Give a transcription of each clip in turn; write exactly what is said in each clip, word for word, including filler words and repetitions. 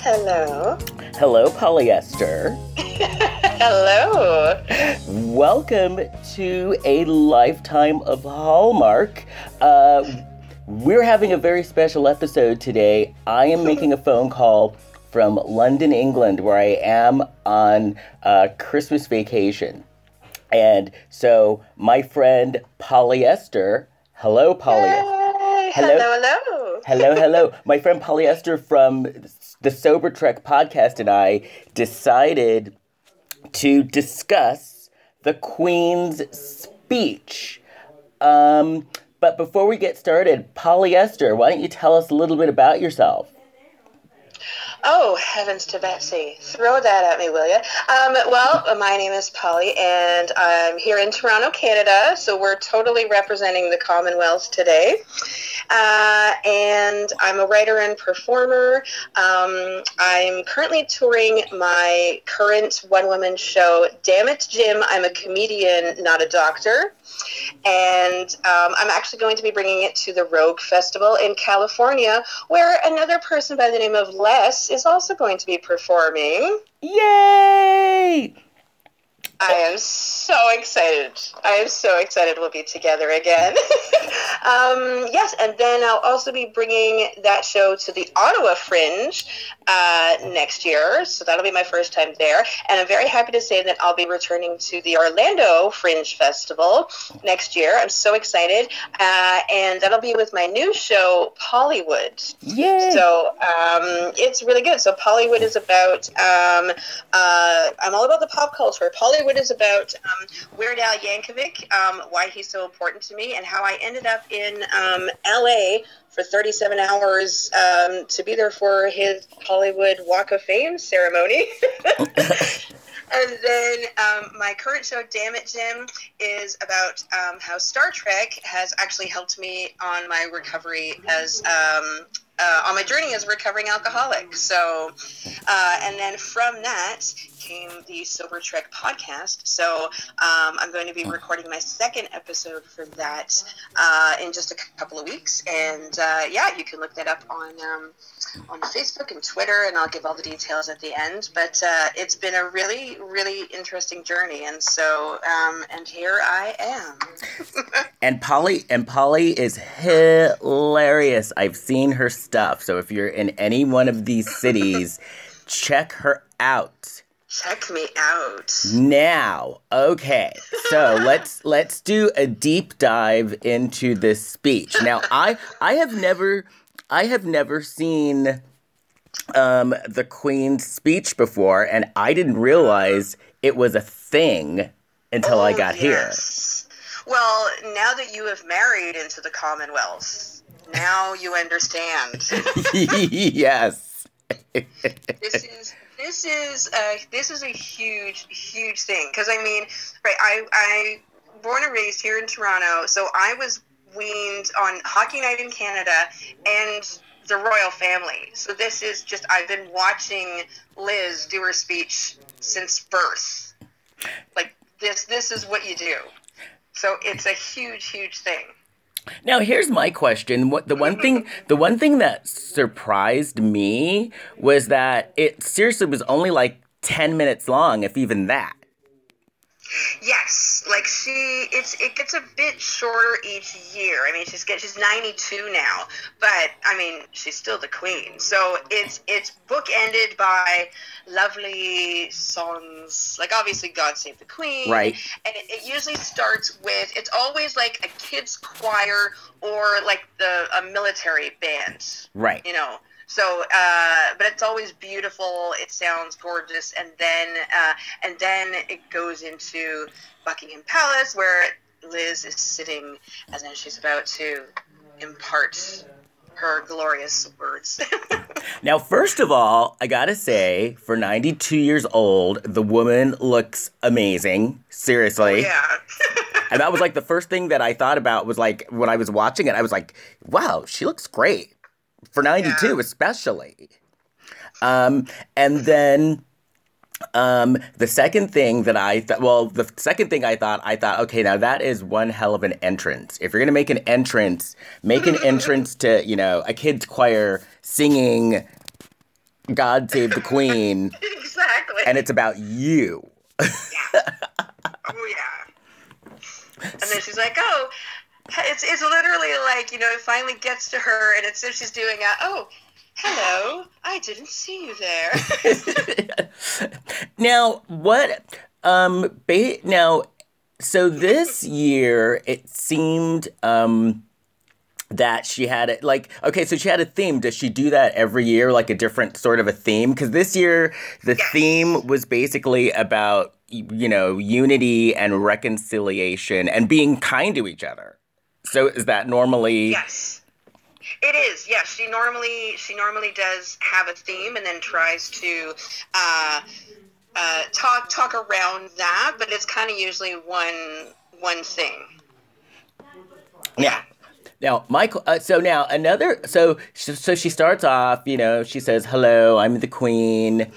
Hello. Hello, Polyester. Hello. Welcome to a lifetime of Hallmark. Uh, we're having a very special episode today. I am making a phone call from London, England, where I am on uh, Christmas vacation. And so my friend Polyester, hello, Polyester. Hey, hello, hello. Hello, hello. My friend Polyester from the Sober Trek podcast and I decided to discuss the Queen's speech. Um, but before we get started, Polyester, why don't you tell us a little bit about yourself? Oh, heavens to Betsy. Throw that at me, will you? Um, well, my name is Polly, and I'm here in Toronto, Canada, so we're totally representing the Commonwealth today. Uh, and I'm a writer and performer. Um, I'm currently touring my current one-woman show, Damn It, Jim, I'm a Comedian, Not a Doctor. And um, I'm actually going to be bringing it to the Rogue Festival in California, where another person by the name of Les is also going to be performing. Yay! I am so excited. I am so excited we'll be together again. um, yes, and then I'll also be bringing that show to the Ottawa Fringe uh, next year, so that'll be my first time there. And I'm very happy to say that I'll be returning to the Orlando Fringe Festival next year. I'm so excited. Uh, and that'll be with my new show, Pollywood. Yay! So um, it's really good. So Pollywood is about, um, uh, I'm all about the pop culture. Pollywood is about um, Weird Al Yankovic, um, why he's so important to me, and how I ended up in um, L A for thirty-seven hours um, to be there for his Hollywood Walk of Fame ceremony. And then um, my current show, Damn It, Jim, is about um, how Star Trek has actually helped me on my recovery as um, uh, on my journey as a recovering alcoholic. So, uh, and then from that came the Sober Trek podcast. So um, I'm going to be recording my second episode for that uh, in just a couple of weeks. And uh, yeah, you can look that up on um, on Facebook and Twitter, and I'll give all the details at the end. But uh, it's been a really, really interesting journey, and so um, and here I am. and Polly and Polly is hilarious. I've seen her stuff. So if you're in any one of these cities, check her out. Check me out. Now, okay. So let's let's do a deep dive into this speech. Now, I I have never I have never seen um, the Queen's speech before, and I didn't realize it was a thing until oh, I got yes. here. Well, now that you have married into the Commonwealth, now you understand. Yes. This is this is a this is a huge huge thing, because I mean, right? I I born and raised here in Toronto, so I was weaned on Hockey Night in Canada and the royal family. So this is just, I've been watching Liz do her speech since birth. Like this this is what you do. So it's a huge huge thing. Now, here's my question. What the one thing the one thing that surprised me was that it seriously was only like ten minutes long, if even that. Yes, like she, it's it gets a bit shorter each year. I mean, she's get she's ninety-two now, but I mean, she's still the queen. So it's it's bookended by lovely songs, like obviously God Save the Queen, right? And it, it usually starts with, it's always like a kids choir or like the a military band, right? You know. So, uh, but it's always beautiful. It sounds gorgeous, and then, uh, and then it goes into Buckingham Palace, where Liz is sitting, and then she's about to impart her glorious words. Now, first of all, I gotta say, for ninety-two years old, the woman looks amazing. Seriously. Oh, yeah. And that was like the first thing that I thought about was like when I was watching it, I was like, wow, she looks great. For ninety-two, yeah. Especially. Um, and then um, the second thing that I thought, well, the second thing I thought, I thought, okay, now that is one hell of an entrance. If you're going to make an entrance, make an entrance to, you know, a kid's choir singing God Save the Queen. Exactly. And it's about you. Yeah. Oh, yeah. And then she's like, oh, it's it's literally like, you know, it finally gets to her, and it's if she's doing a, oh, hello, I didn't see you there. Now, what, um, ba- now, so this year, it seemed, um, that she had it, like, okay, so she had a theme. Does she do that every year, like a different sort of a theme? Because this year, the Yes. theme was basically about, you know, unity and reconciliation and being kind to each other. So is that normally... Yes. It is, yes. She normally she normally does have a theme and then tries to uh, uh, talk talk around that, but it's kind of usually one one thing. Yeah. Now, Michael, uh, so now another, so, so she starts off, you know, she says, hello, I'm the queen.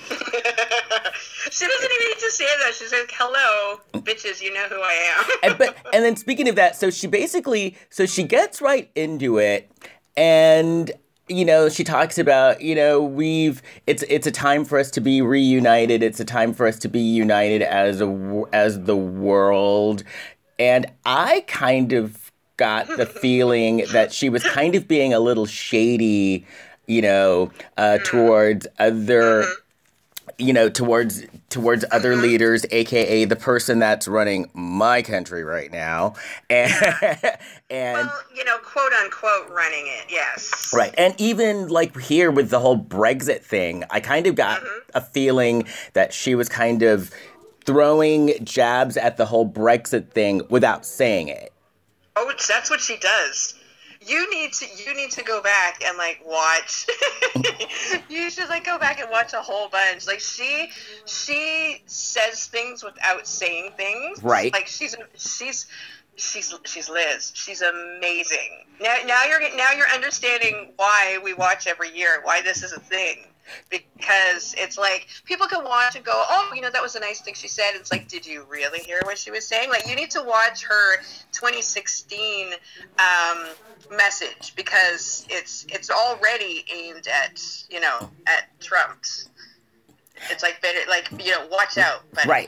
She doesn't even need to say that. She's like, hello, bitches, you know who I am. and, but, and then speaking of that, so she basically, so she gets right into it, and, you know, she talks about, you know, we've, it's it's a time for us to be reunited. It's a time for us to be united as a, as the world. And I kind of got the feeling that she was kind of being a little shady, you know, uh, towards other... you know, towards towards other Mm-hmm. leaders, A K A the person that's running my country right now. And, and Well, you know, quote unquote running it, yes. right. And even like here with the whole Brexit thing, I kind of got Mm-hmm. a feeling that she was kind of throwing jabs at the whole Brexit thing without saying it. Oh, that's what she does. You need to you need to go back and like watch. You should like go back and watch a whole bunch. Like she she says things without saying things. Right. Like she's she's she's she's Liz. She's amazing. Now now you're now you're understanding why we watch every year. Why this is a thing. Because it's like people can watch and go, oh, you know, that was a nice thing she said. It's like, did you really hear what she was saying? Like, you need to watch her twenty sixteen um, message, because it's it's already aimed at, you know, at Trump. It's like better, like, you know, watch out. But, Right.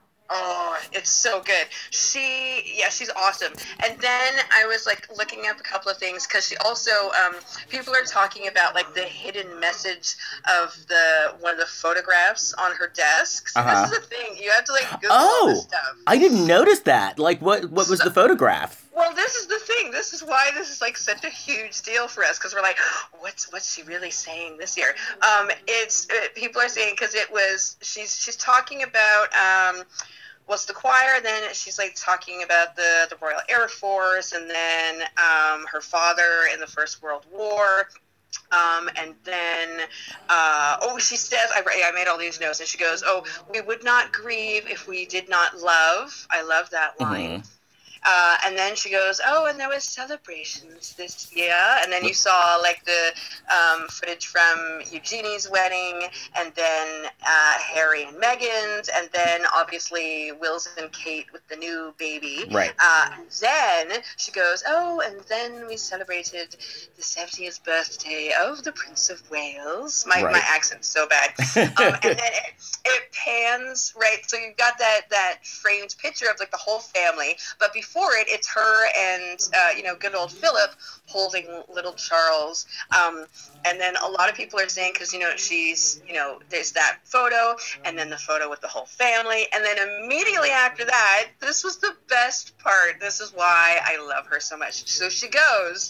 oh, it's so good. She, yeah, she's awesome. And then I was like looking up a couple of things, because she also, um, people are talking about like the hidden message of the one of the photographs on her desk. So Uh-huh. This is the thing. You have to like Google all this Oh, stuff. I didn't notice that. Like, what, what was the photograph? Well, this is the thing. This is why this is like such a huge deal for us, because we're like, what's what's she really saying this year? Um, it's uh, people are saying, because it was she's she's talking about um, was the choir. Then she's like talking about the the Royal Air Force, and then um, her father in the First World War. Um, and then, uh, oh, she says, I, I made all these notes, and she goes, oh, we would not grieve if we did not love. I love that line. Mm-hmm. Uh, and then she goes, oh, and there was celebrations this year. And then you saw like the um, footage from Eugenie's wedding, and then uh, Harry and Meghan's, and then obviously Wills and Kate with the new baby. Right. Uh, and then she goes, oh, and then we celebrated the seventieth birthday of the Prince of Wales. My Right. my accent's so bad. um, and then it, it pans, right? So you've got that that framed picture of like the whole family, but before it, it's her and uh, you know, good old Philip holding little Charles. Um, and then a lot of people are saying, because you know she's, you know, there's that photo, and then the photo with the whole family, and then immediately after that, this was the best part. This is why I love her so much. So she goes,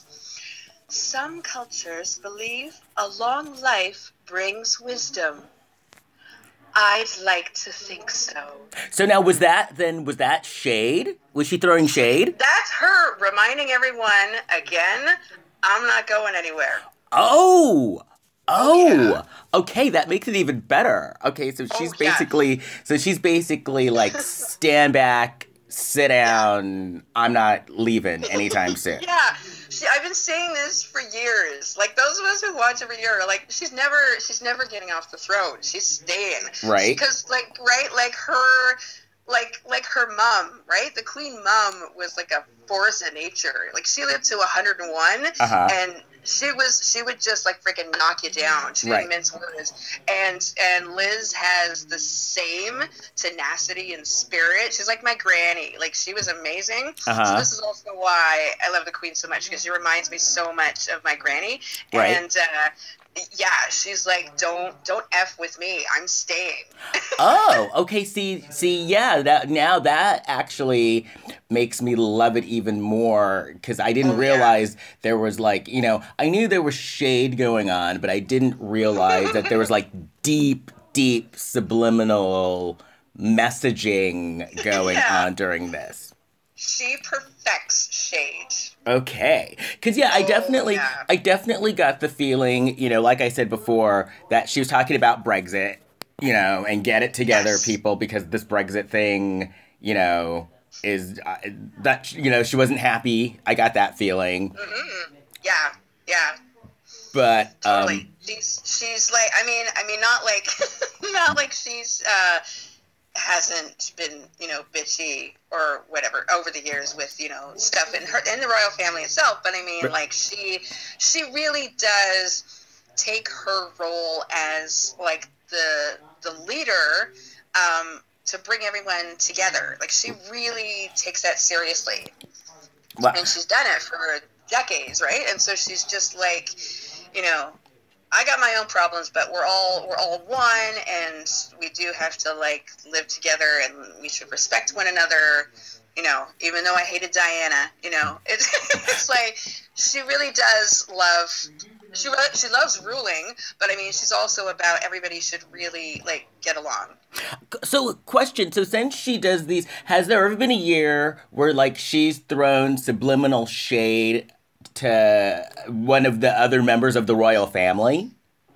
some cultures believe a long life brings wisdom. I'd like to think so. So now, was that then, was that shade? Was she throwing shade? That's her reminding everyone again, I'm not going anywhere. Oh! Oh! yeah. Okay, that makes it even better. Okay, so she's Oh, yeah. basically, so she's basically like, stand back, sit down, I'm not leaving anytime soon. Yeah, she, I've been saying this for years. Like, those of us who watch every year are like, she's never, she's never getting off the throne. She's staying. Right. Because, like, right, like her, like, like her mom, right? The Queen Mom was like a force of nature. Like she lived to one hundred one, uh-huh. and she was she would just like freaking knock you down. She didn't right. mince words. And and Liz has the same tenacity and spirit. She's like my granny. Like she was amazing. Uh-huh. So this is also why I love the Queen so much, because she reminds me so much of my granny. Right. And uh, yeah, she's like, don't don't F with me. I'm staying. Oh, okay. See, see, yeah. That now that actually makes me love it even more, because I didn't Oh, realize yeah. there was like, you know, I knew there was shade going on, but I didn't realize that there was like deep, deep subliminal messaging going Yeah. on during this. She perfects shade. Okay. Cause yeah, I Oh, definitely, yeah. I definitely got the feeling, you know, like I said before, that she was talking about Brexit, you know, and get it together, Yes. people, because this Brexit thing, you know, is uh, that, you know, she wasn't happy. I got that feeling. Mm-hmm. Yeah, yeah. But, Totally. um, She's she's like, I mean, I mean, not like, not like she's uh, hasn't been, you know, bitchy or whatever over the years with, you know, stuff in her in the royal family itself. But I mean, But- like she she really does take her role as like the the leader um, to bring everyone together. Like she really takes that seriously, well, and she's done it for decades, right? And so she's just like, you know, I got my own problems, but we're all we're all one, and we do have to like live together, and we should respect one another. You know, even though I hated Diana, you know, it's it's like she really does love. She re- she loves ruling, but I mean, she's also about everybody should really like get along. so question, so since she does these, has there ever been a year where like she's thrown subliminal shade to one of the other members of the royal family?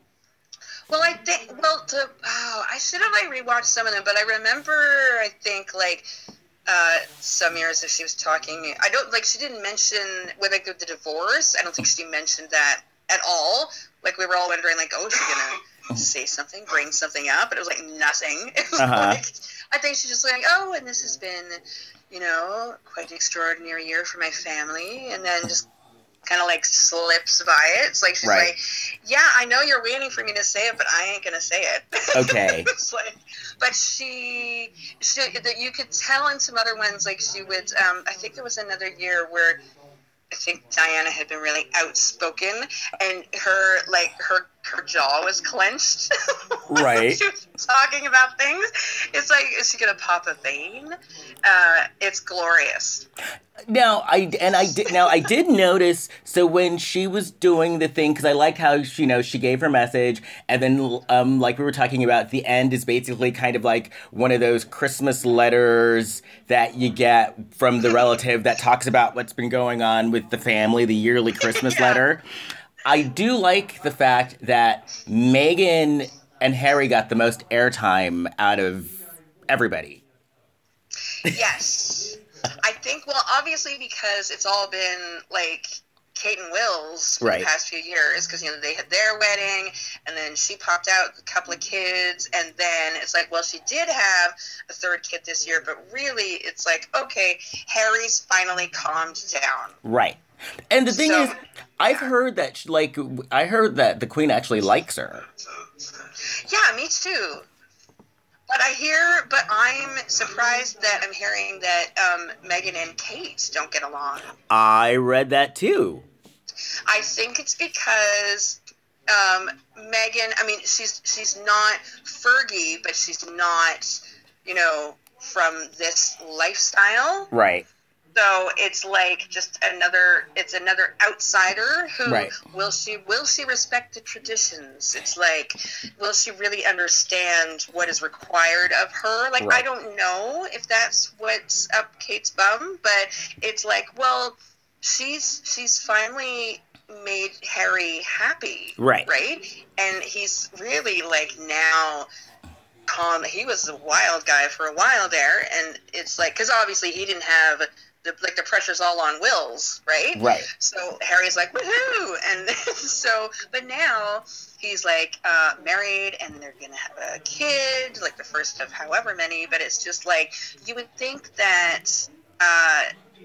Well, I think well, to, oh, I should have like rewatched some of them, but I remember I think like uh, some years if she was talking, I don't like she didn't mention with like the, the divorce. I don't think she mentioned that at all. Like we were all wondering, like, oh, is she gonna say something, bring something up? But it was like nothing. It was Uh-huh. like I think she's just like, oh, and this has been, you know, quite an extraordinary year for my family, and then just kind of like slips by it. It's like she's Right. like, yeah, I know you're waiting for me to say it, but I ain't gonna say it. Okay. It's like, but she, she, that you could tell in some other ones, like she would. Um, I think there was another year where I think Diana had been really outspoken, and her like her her jaw was clenched. Right. She was talking about things. It's like, is she gonna pop a vein? Uh, it's glorious. Now I and I did now I did notice. So when she was doing the thing, because I liked how she, you know, she gave her message, and then um like we were talking about, the end is basically kind of like one of those Christmas letters that you get from the relative that talks about what's been going on with the family, the yearly Christmas Yeah. letter. I do like the fact that Meghan and Harry got the most airtime out of everybody. Yes. I think, well, obviously because it's all been, like, Kate and Will's for Right. the past few years, because, you know, they had their wedding, and then she popped out a couple of kids, and then it's like, well, she did have a third kid this year, but really it's like, okay, Harry's finally calmed down. Right. And the thing So- is, I've heard that, sh- like, I heard that the Queen actually likes her. Yeah, me too. But I hear, but I'm surprised that I'm hearing that um, Meghan and Kate don't get along. I read that too. I think it's because um, Meghan, I mean, she's she's not Fergie, but she's not, you know, from this lifestyle. Right. So it's like just another, it's another outsider who Right. will she will she respect the traditions? It's like, will she really understand what is required of her? Like, Right. I don't know if that's what's up Kate's bum, but it's like, well, she's she's finally made Harry happy, Right. right? And he's really like now calm. He was a wild guy for a while there, and it's like, because obviously he didn't have the, like the pressure's all on Will's, right? Right. So Harry's like, woohoo! And so, but now he's like uh, married, and they're gonna have a kid, like the first of however many. But it's just like, you would think that uh,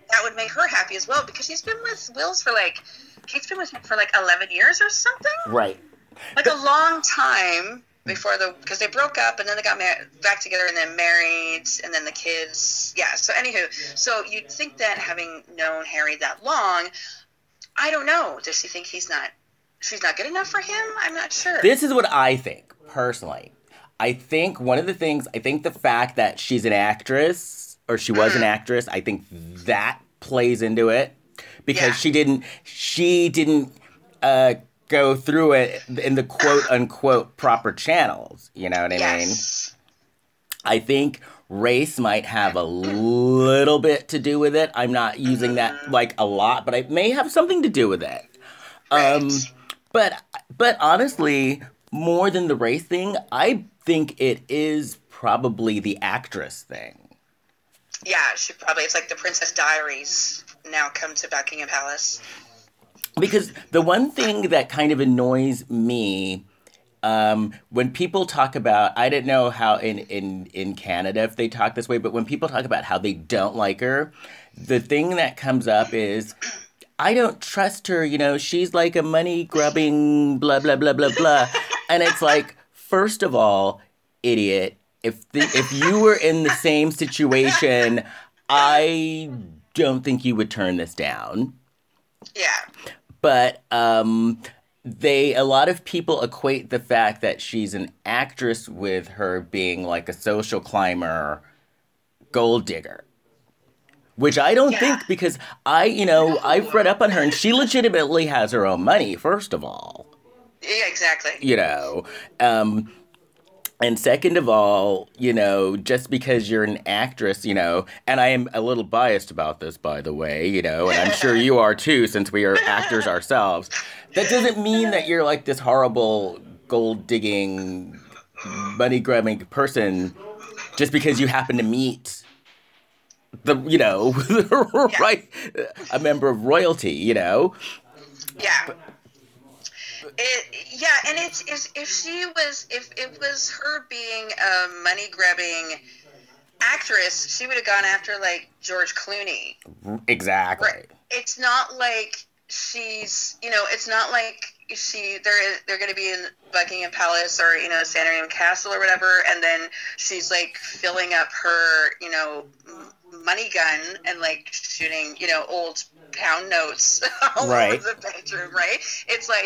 that would make her happy as well, because she's been with Wills for like, he's been with him for like eleven years or something. Right. Like a long time before the, because they broke up and then they got mar- back together and then married and then the kids. Yeah. So anywho, so you'd think that having known Harry that long, I don't know. Does she think he's not, she's not good enough for him? I'm not sure. This is what I think, personally. I think one of the things, I think the fact that she's an actress, or she was mm. an actress, I think that plays into it. Because yeah. she didn't, she didn't uh, go through it in the quote-unquote proper channels. You know what I yes. mean? I think race might have a little bit to do with it. I'm not using mm-hmm. that, like, a lot, but it may have something to do with it. Right. Um, but, but honestly, more than the race thing, I think it is probably the actress thing. Yeah, she probably, it's like the Princess Diaries now come to Buckingham Palace. Because the one thing that kind of annoys me, um, when people talk about, I didn't know how in, in, in Canada if they talk this way, but when people talk about how they don't like her, the thing that comes up is, I don't trust her, you know, she's like a money-grubbing blah, blah, blah, blah, blah. And it's like, first of all, idiot, if the, if you were in the same situation, I don't think you would turn this down. Yeah. But um, they, a lot of people equate the fact that she's an actress with her being like a social climber, gold digger. Which I don't yeah. think, because I, you know, I've read up on her, and she legitimately has her own money, first of all. Yeah, exactly. You know, um, and second of all, you know, just because you're an actress, you know, and I am a little biased about this, by the way, you know, and I'm sure you are too, since we are actors ourselves, that doesn't mean that you're like this horrible gold-digging, money-grabbing person just because you happen to meet the, you know, right, a member of royalty, you know? Yeah. But, It, yeah, and it's, it's if she was if it was her being a money grabbing actress, she would have gone after like George Clooney. Exactly. Right? It's not like she's you know it's not like she they're they're going to be in Buckingham Palace or you know Sandringham Castle or whatever, and then she's like filling up her you know money gun and like shooting you know old pound notes all right. over the bedroom, right? It's like,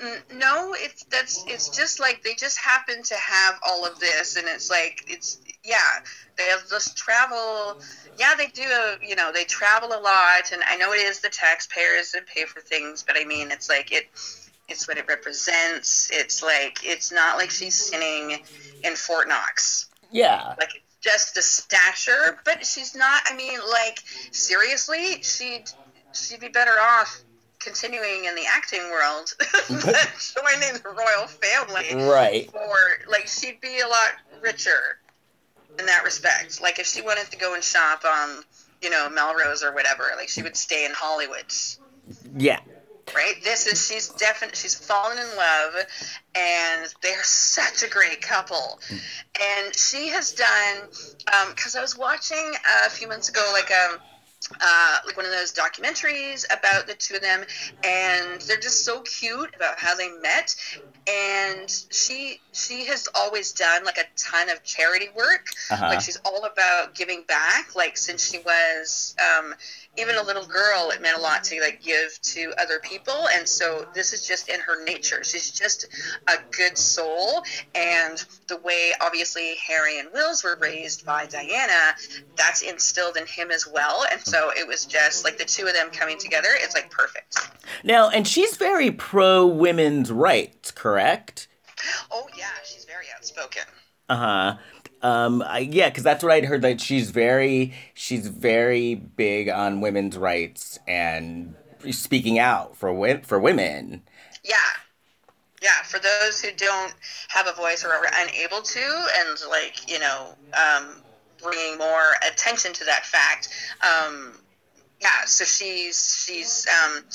no, it's that's it's just like they just happen to have all of this, and it's like it's yeah, they have this travel. Yeah, they do. You know, they travel a lot, and I know it is the taxpayers that pay for things, but I mean, it's like it. It's what it represents. It's like it's not like she's sitting in Fort Knox. Yeah, like it's just the stature, but she's not. I mean, like seriously, she'd. She'd be better off continuing in the acting world than joining the royal family. Right. Or, like, she'd be a lot richer in that respect. Like, if she wanted to go and shop on, you know, Melrose or whatever, like, she would stay in Hollywood. Yeah. Right? This is, she's definitely, she's fallen in love, and they're such a great couple. And she has done, um, because I was watching uh, a few months ago, like, um, Uh, like one of those documentaries about the two of them, and they're just so cute about how they met. And she she has always done like a ton of charity work. Uh-huh. Like she's all about giving back. Like since she was um, even a little girl, it meant a lot to like give to other people. And so this is just in her nature. She's just a good soul. And the way obviously Harry and Wills were raised by Diana, that's instilled in him as well. And so it was just like the two of them coming together. It's like perfect. Now, and she's very pro women's rights, correct? Oh yeah, she's very outspoken. Uh huh. Um, I, yeah, because that's what I'd heard, that she's very, she's very big on women's rights and speaking out for wi- for women. Yeah. Yeah, for those who don't have a voice or are unable to, and like, you know, um, bringing more attention to that fact. Um, yeah, so she's, she's, um,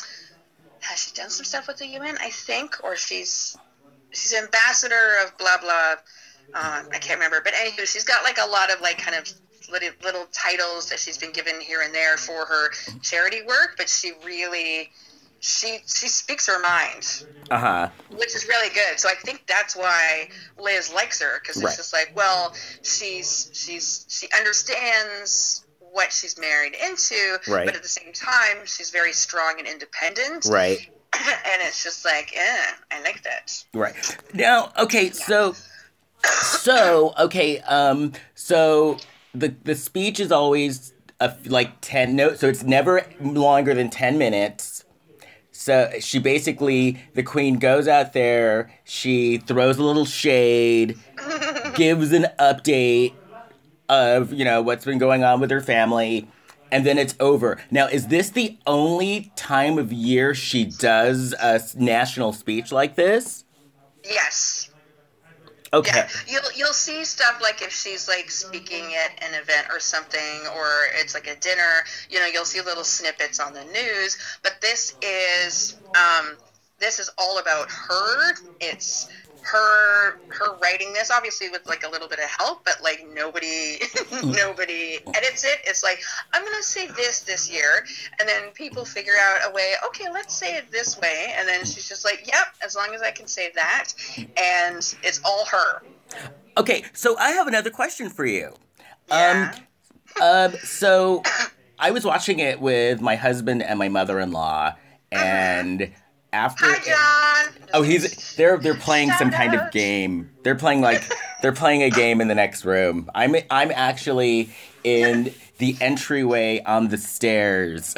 has she done some stuff with the U N, I think, or she's, she's ambassador of blah, blah, uh, I can't remember, but anywho, she's got like a lot of like kind of little, little titles that she's been given here and there for her charity work, but she really, she she speaks her mind. Uh-huh. Which is really good. So I think that's why Liz likes her, because it's Right. just like, well, she's she's she understands what she's married into, Right. but at the same time, she's very strong and independent. Right. And it's just like, eh, I like that. Right. Now, okay, so so okay, um so the the speech is always a, like ten no so it's never longer than ten minutes. So she basically, the queen goes out there, she throws a little shade, gives an update of, you know, what's been going on with her family, and then it's over. Now, is this the only time of year she does a national speech like this? Yes. Okay. Yeah, you'll you'll see stuff like if she's like speaking at an event or something, or it's like a dinner. You know, you'll see little snippets on the news. But this is um, this is all about her. It's her her writing this, obviously with like a little bit of help, but like nobody nobody edits it. It's like, I'm gonna say this this year, and then people figure out a way. Okay, let's say it this way, and then she's just like, yep, as long as I can say that, and it's all her. Okay, so I have another question for you. Yeah. Um, um, so I was watching it with my husband and my mother-in-law, and after Hi, John. oh, he's they're they're playing some kind of Shout out. game. They're playing like they're playing a game in the next room. I'm I'm actually in the entryway on the stairs.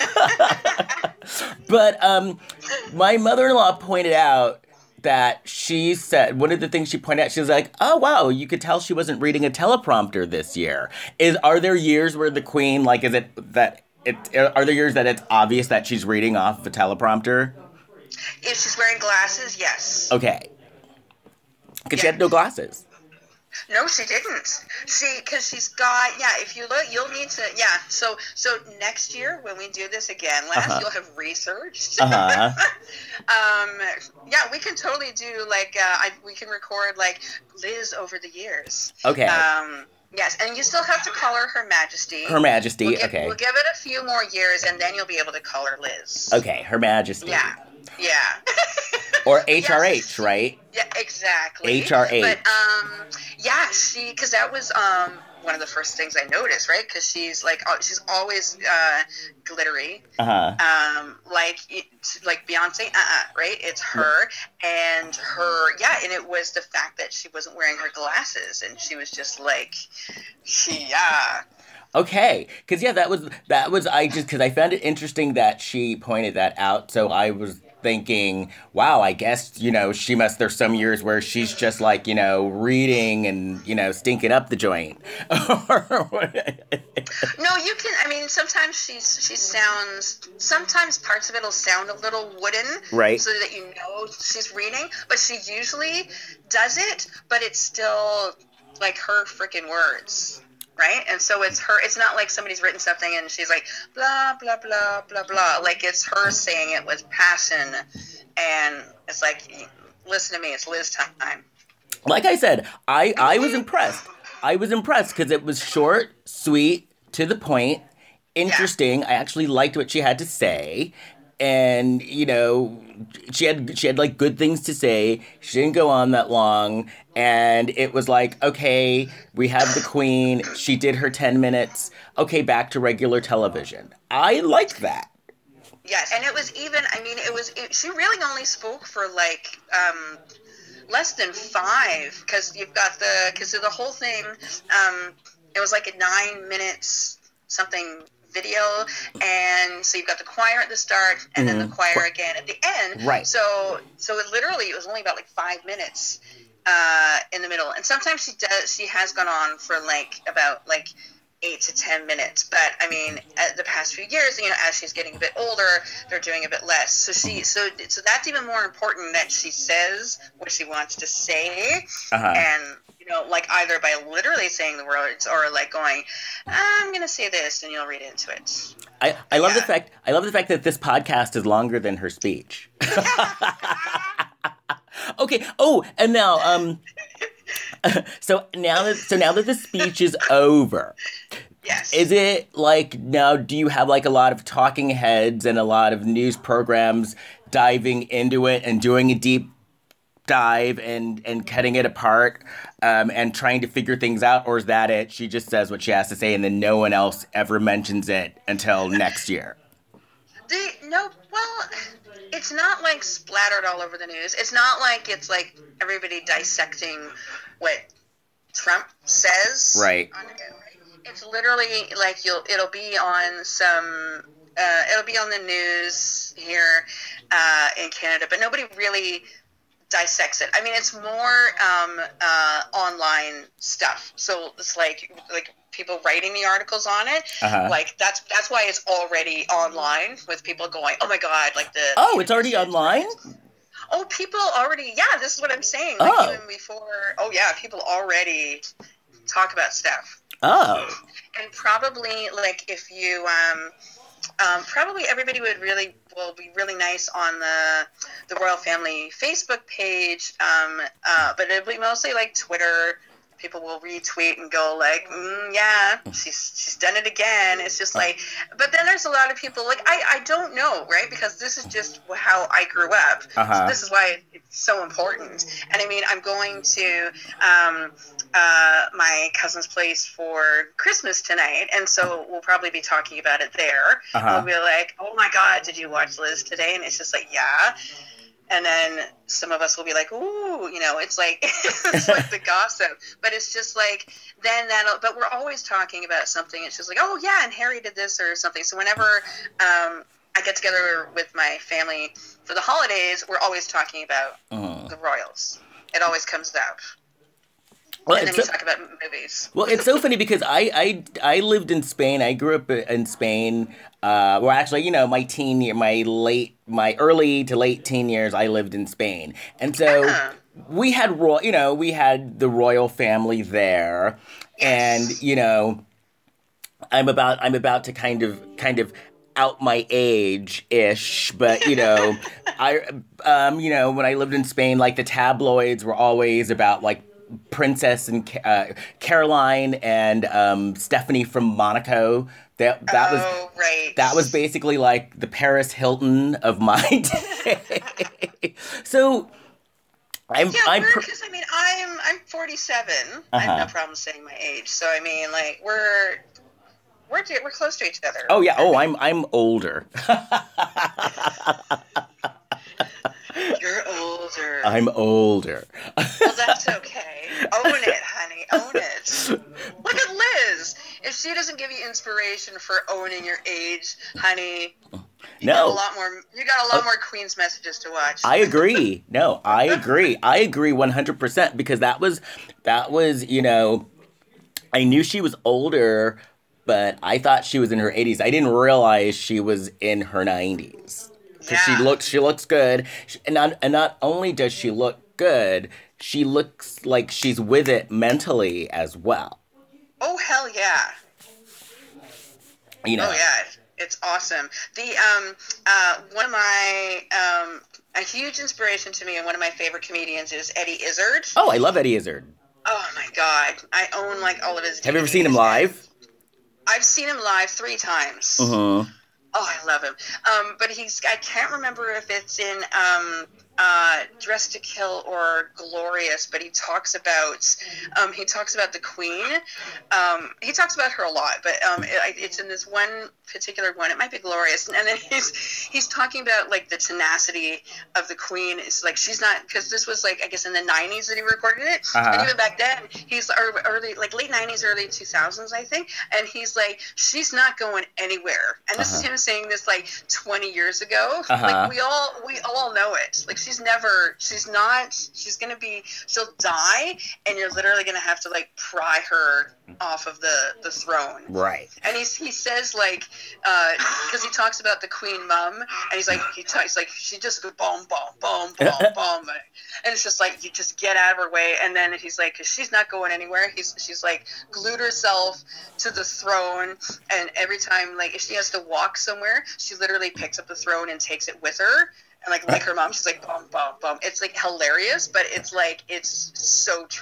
But um, my mother-in-law pointed out that she said, one of the things she pointed out, she was like, oh, wow, you could tell she wasn't reading a teleprompter this year. Is Are there years where the queen, like, is it that, it, are there years that it's obvious that she's reading off of a teleprompter? If she's wearing glasses, yes. Okay. Because she Yeah. had no glasses. No, she didn't. She, because she's got, yeah, if you look, you'll need to, yeah. So, so next year when we do this again, Les, Uh-huh. you'll have researched. Uh-huh. um, yeah, we can totally do, like, uh, I, we can record, like, Liz over the years. Okay. Um, yes, and you still have to call her Her Majesty. Her Majesty, We'll give, okay. We'll give it a few more years, and then you'll be able to call her Liz. Okay, Her Majesty. Yeah. Yeah. Or H R H, Yes. right? Yeah, exactly. H R H. But um, yeah, she because that was um one of the first things I noticed, right? Because she's like al- she's always uh glittery, Uh-huh. um, like it, like Beyonce, uh-uh, right? It's her and her, yeah, and it was the fact that she wasn't wearing her glasses, and she was just like, she, yeah. Okay, because yeah, that was that was I just because I found it interesting that she pointed that out. So I was thinking, wow, I guess you know she must. There's some years where she's just like you know reading and you know stinking up the joint. No, you can. I mean, sometimes she's she sounds. Sometimes parts of it'll sound a little wooden, Right. So that you know she's reading. But she usually does it, but it's still like her freaking words, right? And so it's her. It's not like somebody's written something and she's like blah blah blah blah blah. Like it's her saying it with passion, and it's like, listen to me, it's Liz time. Like I said, I I was impressed. I was impressed because it was short, sweet, to the point, interesting. I actually liked what she had to say, and you know, she had she had like good things to say. She didn't go on that long, and it was like, okay, we have the queen. She did her ten minutes. Okay, back to regular television. I liked that. Yes, and it was even. I mean, it was. It, she really only spoke for like. Um, less than five, because you've got the because of the whole thing. Um, it was like a nine minutes something video, and so you've got the choir at the start, and mm-hmm. then the choir again at the end. Right. So so it literally it was only about like five minutes uh, in the middle, and sometimes she does she has gone on for like about like. eight to ten minutes, but I mean, at the past few years, you know, as she's getting a bit older, they're doing a bit less. So she, so so that's even more important that she says what she wants to say, uh-huh. and you know, like either by literally saying the words or like going, I'm gonna say this, and you'll read into it. I, I love Yeah. the fact I love the fact that this podcast is longer than her speech. Okay. Oh, and now um. So now that so now that the speech is over, Yes. Is it like, now, do you have like a lot of talking heads and a lot of news programs diving into it and doing a deep dive and, and cutting it apart um, and trying to figure things out? Or is that it? She just says what she has to say and then no one else ever mentions it until next year? The, no, well, it's not like splattered all over the news. It's not like it's like everybody dissecting what Trump says. Right. On, it's literally like you'll. It'll be on some. Uh, it'll be on the news here uh, in Canada, but nobody really dissects it. I mean, it's more um, uh, online stuff. So it's like like people writing the articles on it. Uh-huh. Like that's that's why it's already online with people going, oh my god, like the. Oh, it's already online. Oh, people already. Yeah, this is what I'm saying. Like oh. Even before. Oh yeah, people already talk about stuff. Oh. And probably, like, if you, um, um, probably everybody would really, will be really nice on the the Royal Family Facebook page, um, uh, but it'll be mostly, like, Twitter. People will retweet and go, like, mm, yeah, she's she's done it again. It's just like, but then there's a lot of people, like, I, I don't know, right? Because this is just how I grew up. Uh-huh. So this is why it's so important. And, I mean, I'm going to um, uh, my cousin's place for Christmas tonight, and so we'll probably be talking about it there. Uh-huh. We'll be like, oh, my God, did you watch Liz today? And it's just like, yeah. And then some of us will be like, ooh, you know, it's like, it's like the gossip. But it's just like, then that'll, but we're always talking about something. It's just like, oh, yeah, and Harry did this or something. So whenever um, I get together with my family for the holidays, we're always talking about uh. the royals. It always comes up. Well, and then we so, talk about movies. Well, it's so funny because I, I, I lived in Spain. I grew up in Spain. Uh, well, actually, you know, my teen year, my late, my early to late teen years, I lived in Spain. And so uh-huh. we had, ro- you know, we had the royal family there. Yes. And, you know, I'm about, I'm about to kind of, kind of out my age-ish, but, you know, I, um, you know, when I lived in Spain, like the tabloids were always about like, Princess and uh, Caroline and um, Stephanie from Monaco. That that oh, was right. That was basically like the Paris Hilton of my day. So I'm yeah, I'm because I mean I'm I'm forty-seven. Uh-huh. I have no problem saying my age. So I mean like we're we're we're close to each other. Oh yeah. Oh, I'm I'm older. You're older. I'm older. Well, that's okay. Own it, honey. Own it. Look at Liz. If she doesn't give you inspiration for owning your age, honey, you no. got a lot more. You got a lot uh, more Queen's Messages to watch. I agree. No, I agree. I agree one hundred percent because that was that was you know, I knew she was older, but I thought she was in her eighties. I didn't realize she was in her nineties. Because yeah. she looks, she looks good, and not, and not only does she look good, she looks like she's with it mentally as well. Oh hell yeah! You know. Oh yeah, it's awesome. The um uh one of my um a huge inspiration to me and one of my favorite comedians is Eddie Izzard. Oh, I love Eddie Izzard. Oh my god, I own like all of his. Have you ever seen him live? I've seen him live three times. Uh huh. Oh, I love him. Um, but he's, I can't remember if it's in um, uh, Dressed to Kill or Glorious, but he talks about, um, he talks about the Queen. Um, he talks about her a lot, but um, it, it's in this one particular one. It might be Glorious. And then he's, he's talking about like the tenacity of the Queen. It's like, she's not, because this was like, I guess in the nineties that he recorded it. Uh-huh. And even back then, he's early, like late nineties, early two thousands, I think. And he's like, she's not going anywhere. And this uh-huh. is him saying this like twenty years ago. Uh-huh. Like we all we all know it. Like she's never she's not she's gonna be she'll die and you're literally gonna have to like pry her off of the the throne. Right. And he's he says like because uh, he talks about the Queen Mum and he's like he talks like she just goes boom boom boom boom boom and it's just like you just get out of her way and then he's like cause she's not going anywhere. He's she's like glued herself to the throne and every time like if she has to walk somewhere she literally picks up the throne and takes it with her and like like her mom she's like bum bum bum. It's like hilarious but it's like it's so true.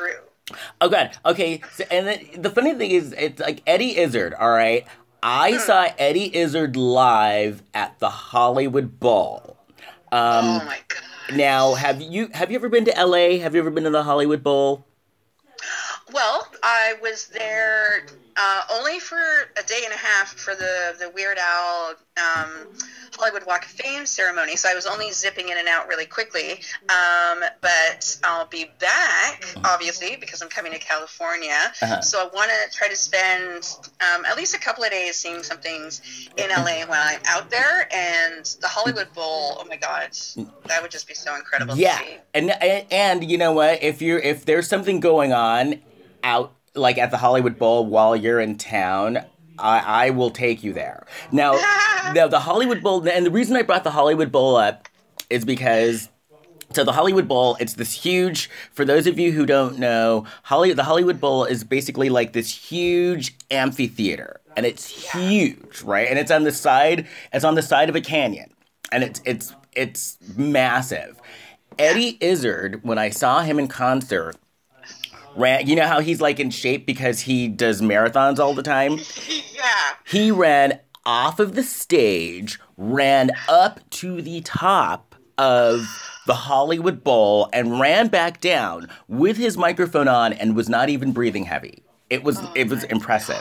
Oh god. Okay. So, and then the funny thing is, it's like Eddie Izzard. All right. I saw Eddie Izzard live at the Hollywood Bowl. Oh Um, my god. now, have you have you ever been to L A? Have you ever been to the Hollywood Bowl? Well, I was there uh, only for a day and a half for the, the Weird Al um, Hollywood Walk of Fame ceremony, so I was only zipping in and out really quickly. Um, but I'll be back, obviously, because I'm coming to California. Uh-huh. So I want to try to spend um, at least a couple of days seeing some things in L A when I'm out there. And the Hollywood Bowl, oh my God, that would just be so incredible Yeah, to see. and, and and you know what? If you're if there's something going on out like at the Hollywood Bowl while you're in town, I, I will take you there. Now, now the Hollywood Bowl, and the reason I brought the Hollywood Bowl up is because. So the Hollywood Bowl, it's this huge, for those of you who don't know, Holly, the Hollywood Bowl is basically like this huge amphitheater. And it's huge, right? And it's on the side, it's on the side of a canyon. And it's it's it's massive. Eddie Izzard, when I saw him in concert, ran, you know how he's like in shape because he does marathons all the time? Yeah. He ran off of the stage, ran up to the top of the Hollywood Bowl, and ran back down with his microphone on and was not even breathing heavy. It was Oh it was my impressive.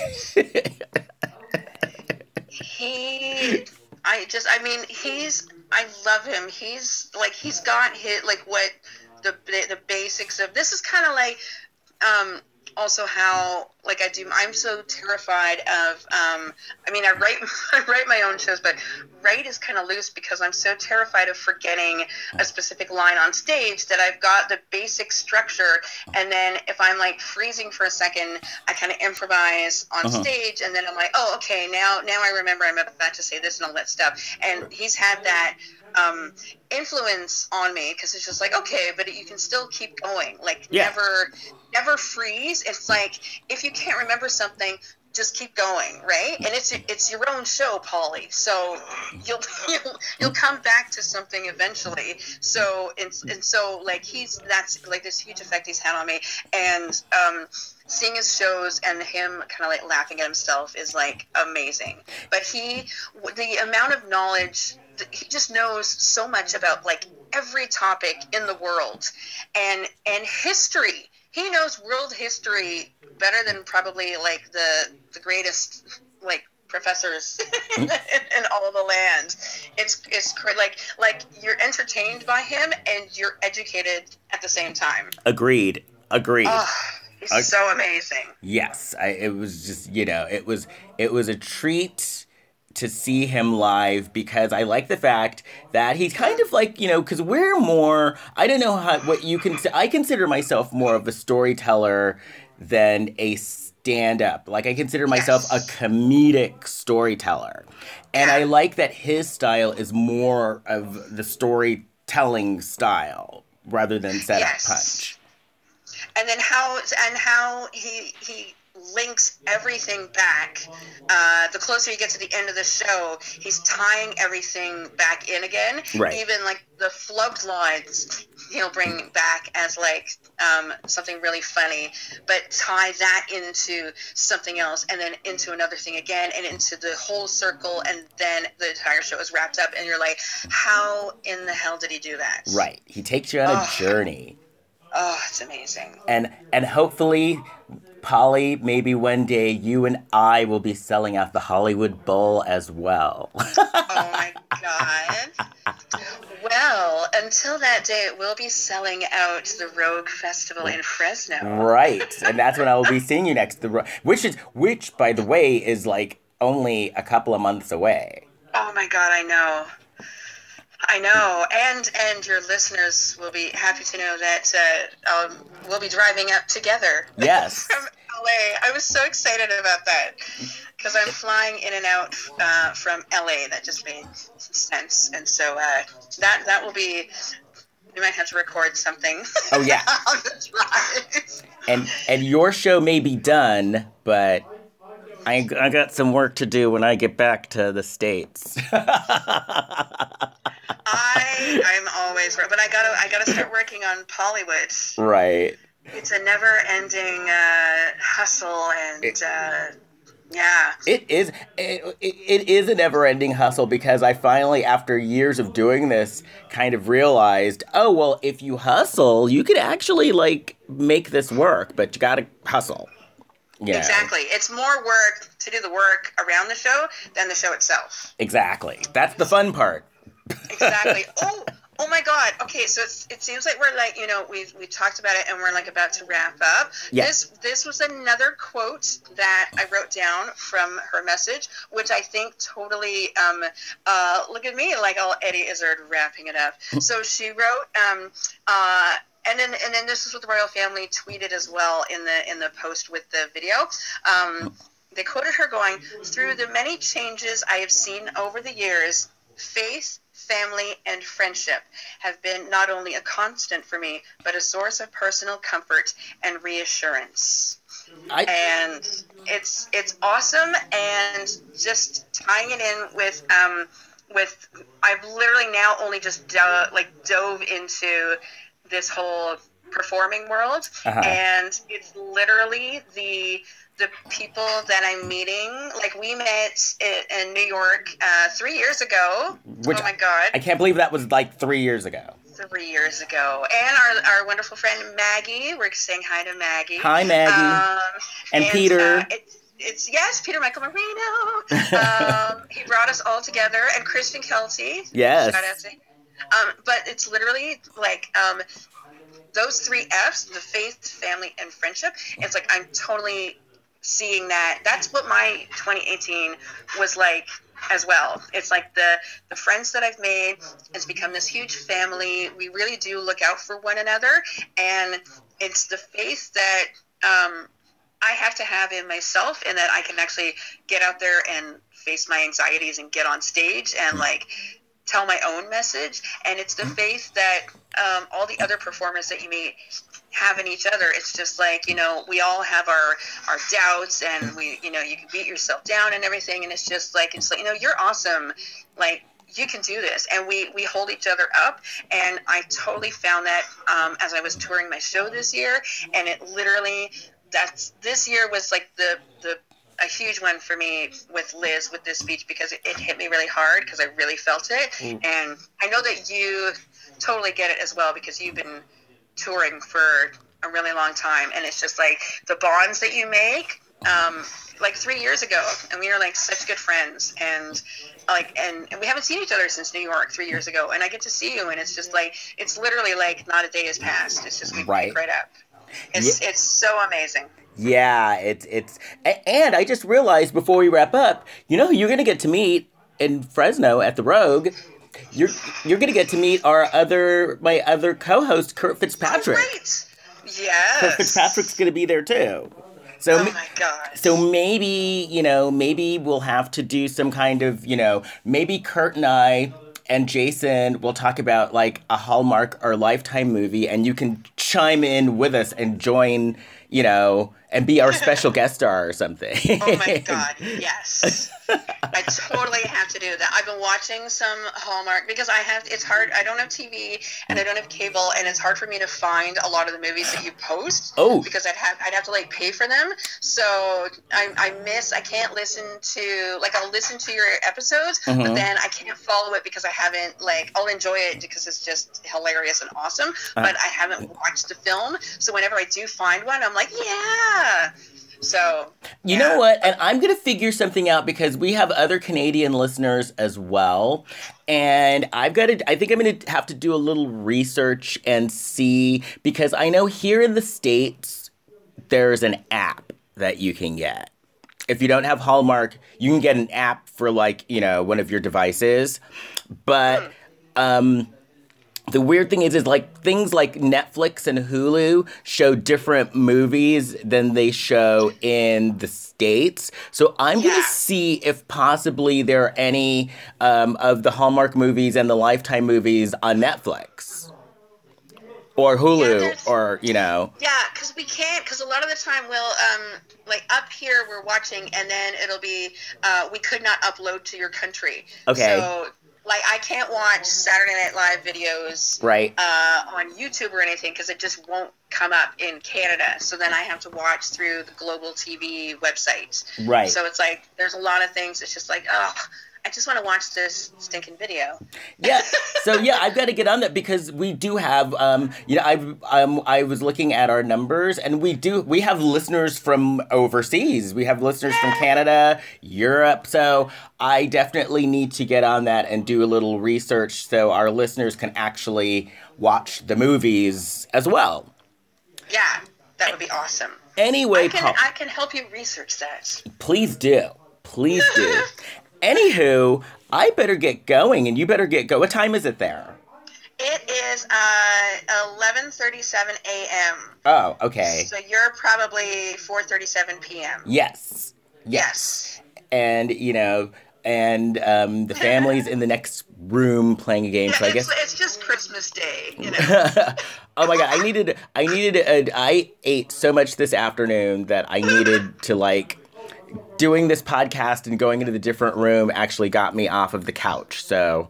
He, I just, I mean, he's, I love him. He's like, he's got his, like what the, the basics of, this is kind of like, um, also how, like I do, I'm so terrified of, um, I mean, I write, I write my own shows, but write is kind of loose because I'm so terrified of forgetting a specific line on stage that I've got the basic structure, and then if I'm like freezing for a second, I kind of improvise on Uh-huh. stage, and then I'm like, oh, okay, now, now I remember I'm about to say this and all that stuff, and he's had that, um, influence on me because it's just like, okay, but you can still keep going, like Yeah. never, never freeze. It's like, if you can't remember something, just keep going, right? And it's it's your own show, Polly. So you'll you'll, you'll come back to something eventually. So and, and so like he's that's like this huge effect he's had on me. And um, seeing his shows and him kind of like laughing at himself is like amazing. But he the amount of knowledge, he just knows so much about like every topic in the world and and history. He knows world history better than probably like the the greatest like professors in, in all the land. It's it's cra- like like you're entertained by him and you're educated at the same time. Agreed. Agreed. Oh, he's Okay. so amazing. Yes, I, it was just, you know, it was it was a treat to see him live because I like the fact that he's kind of like, you know, because we're more, I don't know how, what you can, I consider myself more of a storyteller than a stand-up. Like, I consider myself Yes. a comedic storyteller. And I like that his style is more of the storytelling style rather than setup Yes. punch. And then how and how he he links everything back. Uh, the closer you get to the end of the show, he's tying everything back in again. Right. Even like the flubbed lines, he'll bring back as like um, something really funny, but tie that into something else, and then into another thing again, and into the whole circle, and then the entire show is wrapped up, and you're like, how in the hell did he do that? Right. He takes you on a Oh. journey. Oh, it's amazing. And and hopefully, Polly, maybe one day you and I will be selling out the Hollywood Bowl as well. Oh my God. Well, until that day, it will be selling out the Rogue Festival in Fresno. Right. And that's when I will be seeing you next. The ro- which is which, by the way, is like only a couple of months away. Oh my God, I know. I know, and and your listeners will be happy to know that uh, um, we'll be driving up together Yes. from L A. I was so excited about that because I'm flying in and out uh, from L A. That just made sense, and so uh, that that will be. We might have to record something. Oh, yeah. on the drive. And and your show may be done, but I, I got some work to do when I get back to the States. I I'm always, but I gotta I gotta start working on Pollywood. Right. It's a never-ending uh, hustle, and It- uh, yeah. It is it, it is a never-ending hustle because I finally, after years of doing this, kind of realized, oh well, if you hustle, you could actually like make this work, but you gotta hustle. You know? Exactly. It's more work to do the work around the show than the show itself. Exactly. That's the fun part. Exactly. Oh, oh my God. Okay, so it's, it seems like we're like, you know, we've we talked about it and we're like about to wrap up. Yeah. This this was another quote that I wrote down from her message, which I think totally. Um, uh, look at me, like all Eddie Izzard wrapping it up. So she wrote. Um, uh, And then, and then this is what the royal family tweeted as well in the in the post with the video. Um, they quoted her going, "Through the many changes I have seen over the years, faith, family, and friendship have been not only a constant for me, but a source of personal comfort and reassurance." I, And it's it's awesome, and just tying it in with um, with I've literally now only just do- like dove into this whole performing world, Uh-huh. and it's literally the the people that I'm meeting. Like, we met in, in New York uh, three years ago. Which oh my God, I can't believe that was like three years ago. three years ago. And our our wonderful friend Maggie. We're saying hi to Maggie. Hi, Maggie. Um, And Peter. Uh, it's, it's yes, Peter Michael Marino. um, he brought us all together, and Kristen Kelty. Yes. Shout out to him. Um, but it's literally like um, those three F's: the faith, family, and friendship. It's like I'm totally seeing that. That's what my twenty eighteen was like as well. It's like the the friends that I've made. It's become this huge family. We really do look out for one another, and it's the faith that um, I have to have in myself, and that I can actually get out there and face my anxieties and get on stage and like tell my own message. And it's the faith that um, all the other performers that you meet have in each other. It's just like, you know, we all have our our doubts, and we, you know, you can beat yourself down and everything, and it's just like, it's like, you know, you're awesome, like you can do this, and we we hold each other up. And I totally found that um, as I was touring my show this year, and it literally, that's this year was like the the a huge one for me with Liz with this speech, because it, it hit me really hard, because I really felt it. Mm. And I know that you totally get it as well, because you've been touring for a really long time, and it's just like the bonds that you make, um, like three years ago, and we were like such good friends, and like, and, and we haven't seen each other since New York three years ago, and I get to see you, and it's just like, it's literally like not a day has passed. It's just, we right. pick right up. It's, yeah. It's so amazing. Yeah, it's, it's, and I just realized before we wrap up, you know who you're going to get to meet in Fresno at the Rogue? You're, you're going to get to meet our other, my other co-host, Kurt Fitzpatrick. Oh, great. Yes. Kurt Fitzpatrick's going to be there too. So, oh my God. So maybe, you know, maybe we'll have to do some kind of, you know, maybe Kurt and I and Jason will talk about like a Hallmark or Lifetime movie, and you can chime in with us and join, you know, and be our special guest star or something. Oh my God, yes. I totally have to do that. I've been watching some Hallmark, because I have, it's hard, I don't have T V and I don't have cable, and it's hard for me to find a lot of the movies that you post. Oh. Because I'd have, I'd have to like pay for them. So I, I miss, I can't listen to, like I'll listen to your episodes, mm-hmm. but then I can't follow it because I haven't, like, I'll enjoy it because it's just hilarious and awesome, uh-huh. but I haven't watched the film. So whenever I do find one, I'm like, yeah. So you yeah. know what, and I'm gonna figure something out, because we have other Canadian listeners as well, and I've got to I think I'm gonna have to do a little research and see, because I know here in the States there's an app that you can get. If you don't have Hallmark, you can get an app for, like, you know, one of your devices, but um the weird thing is, is like things like Netflix and Hulu show different movies than they show in the States. So I'm yeah. going to see if possibly there are any um, of the Hallmark movies and the Lifetime movies on Netflix. Or Hulu, yeah, or, you know. Yeah, because we can't, because a lot of the time we'll, um, like, up here we're watching, and then it'll be, uh, we could not upload to your country. Okay. So like I can't watch Saturday Night Live videos right. uh, on YouTube or anything because it just won't come up in Canada. So then I have to watch through the Global T V website. Right. So it's like there's a lot of things. It's just like, oh, I just want to watch this stinking video. Yeah. So yeah, I've got to get on that because we do have, um, you know, I've um, I was looking at our numbers, and we do we have listeners from overseas. We have listeners from Canada, Europe. So I definitely need to get on that and do a little research so our listeners can actually watch the movies as well. Yeah, that would be awesome. Anyway, I can Paul, I can help you research that. Please do. Please do. Anywho, I better get going, and you better get go. What time is it there? It is uh, eleven thirty-seven a.m. Oh, okay. So you're probably four thirty-seven p.m. Yes. Yes. Yes. And, you know, and um, the family's in the next room playing a game, Yeah, so I it's, guess... it's just Christmas Day, you know. Oh, my God. I needed... I needed... A, I ate so much this afternoon that I needed to, like... Doing this podcast and going into the different room actually got me off of the couch, so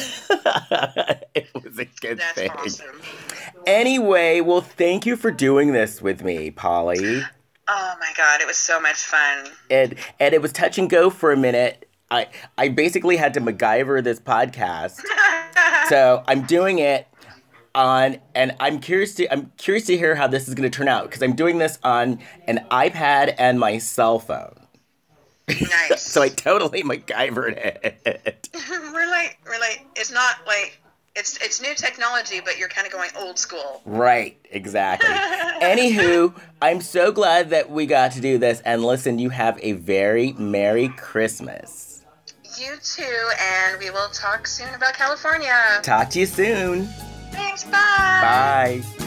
it was a good That's thing. awesome. Anyway, well, thank you for doing this with me, Polly. Oh my God, it was so much fun. And and it was touch and go for a minute. I I basically had to MacGyver this podcast, so I'm doing it on, and I'm curious to I'm curious to hear how this is going to turn out because I'm doing this on an iPad and my cell phone. Nice. So I totally MacGyvered it. we're like, we're like, it's not like, it's it's new technology, but you're kind of going old school. Right, exactly. Anywho, I'm so glad that we got to do this. And listen, you have a very Merry Christmas. You too, and we will talk soon about California. Talk to you soon. Thanks, bye. Bye.